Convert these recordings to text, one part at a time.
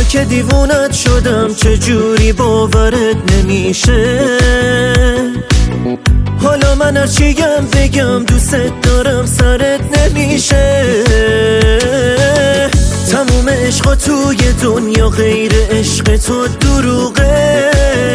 که دیوونت شدم چجوری باورت نمیشه. حالا من هرچیم بگم دوست دارم سرت نمیشه. تموم عشقا توی دنیا غیر عشق تو دروغه.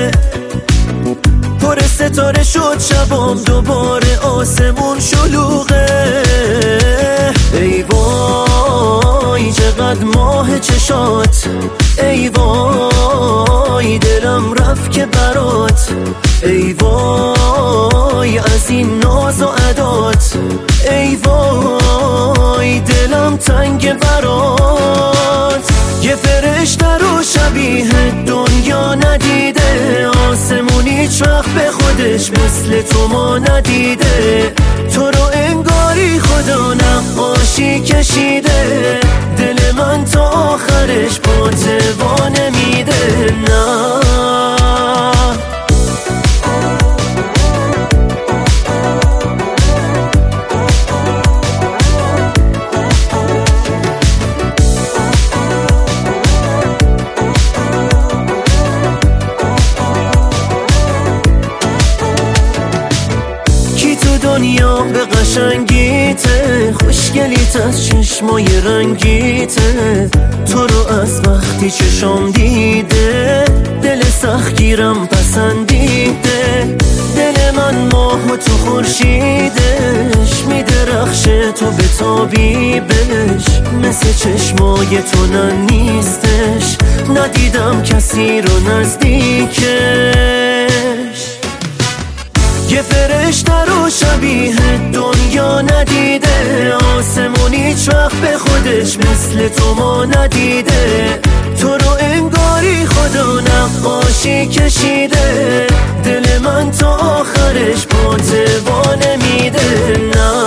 پر ستاره شد شبام دوباره آسمون شلوغه. ای وای چقدر ماه چشات، ای وای دلم رفت که برات، ای وای از این ناز و عدات، ای وای دلم تنگ برات. یه فرشته رو شبیه دنیا ندیده، آسمون هیچ وقت به خودش مثل تو ما ندیده. تو رو انگاری خدا نقاشی کشیده، دل من تا آخرش با توا نمیده. نه دنیا به قشنگیته، خوشگلیت از چشمای رنگیته. تو رو از وقتی چشم دیده، دل سختگیرم پسندیده. دل من ماه و تو خورشیدش، میدرخشه تو به تابی بهش. مثل چشمای تو نه نیستش، ندیدم کسی رو نزدیکش. یه فرشته رو شبیه دنیا ندیده، آسمون هیچ وقت به خودش مثل تو ما ندیده. تو رو انگاری خدا نقاشی کشیده، دل من تا آخرش با توا نمیده. نه